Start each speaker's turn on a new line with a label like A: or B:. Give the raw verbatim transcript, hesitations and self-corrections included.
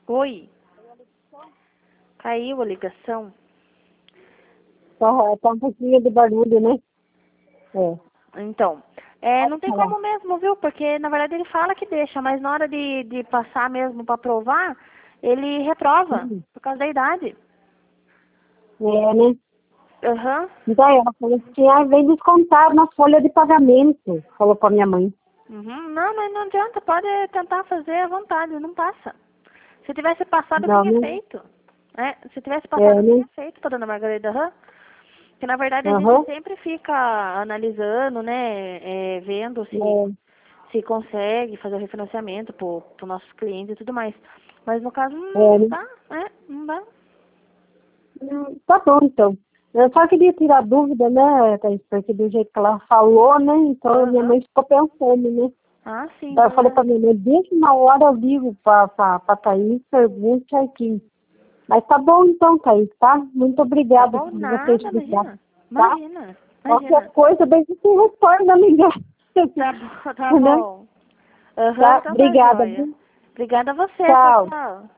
A: Oi. Caiu a ligação?
B: Tá, tá um pouquinho de barulho, né? É.
A: Então, é, não tem
B: falar.
A: como mesmo, viu? Porque, na verdade, ele fala que deixa, mas na hora de, de passar mesmo para provar, ele reprova,
B: Hum.
A: por causa da idade.
B: É, né?
A: Aham.
B: Então ela falou que ah, vem descontado na folha de pagamento, falou pra minha mãe.
A: Uhum. Não, mas não adianta, pode tentar fazer à vontade, não passa. Se tivesse passado,
B: Não,
A: tinha
B: né?
A: feito. É, se tivesse
B: É,
A: passado,
B: né?
A: tinha feito para dona Margarida. Aham. Porque, na verdade, a gente
B: Aham.
A: sempre fica analisando, né, é, vendo se,
B: É.
A: se consegue fazer o refinanciamento para os nossos clientes e tudo mais. Mas, no caso,
B: É,
A: não
B: né?
A: dá, é, não dá.
B: Hum, Tá bom, então. Eu só queria tirar dúvida, né, Thaís, porque do jeito que ela falou, né, então minha
A: Aham.
B: mãe ficou pensando, né.
A: Ah, sim.
B: Daí eu falei pra minha mãe, deixa uma hora eu ligo pra, pra, pra Thaís, pergunte certinho. Mas tá bom então, Thaís, tá? Muito
A: Tá
B: obrigada
A: bom?
B: por você
A: Nada,
B: explicar,
A: imagina.
B: tá?
A: Imagina,
B: Qualquer
A: imagina.
B: coisa, daí você retorna a ligar.
A: Tá bom, tá
B: Né?
A: bom. Aham,
B: Tá?
A: então tá
B: Obrigada,
A: joia.
B: viu?
A: Obrigada a você, tchau,
B: Tchau.
A: tchau.